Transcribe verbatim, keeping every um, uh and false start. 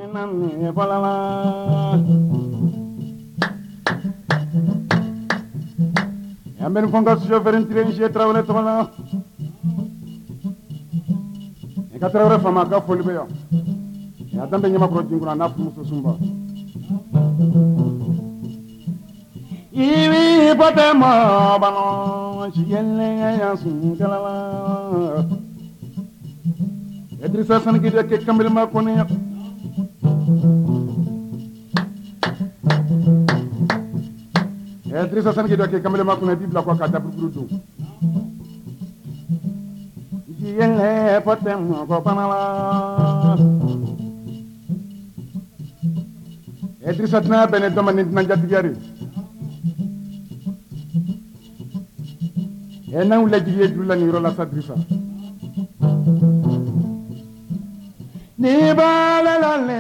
nani falala amben fonga sio ferentire je trawle tawala e ka trawre fama ka foli be yo ya dambe nyama pro jinguna na fu muso sumba iwi potema bano jiyelle ya sun kalala Idrissa San ki de ke kamel ma ko ne Idrissa San ki de ke kamel ma ko ne bibla ko ka dabru grudu jiyelle potema ko banala Idrissa na bene domani na jadigari e nan la jige dula ni rola sadrissa ni ba la la le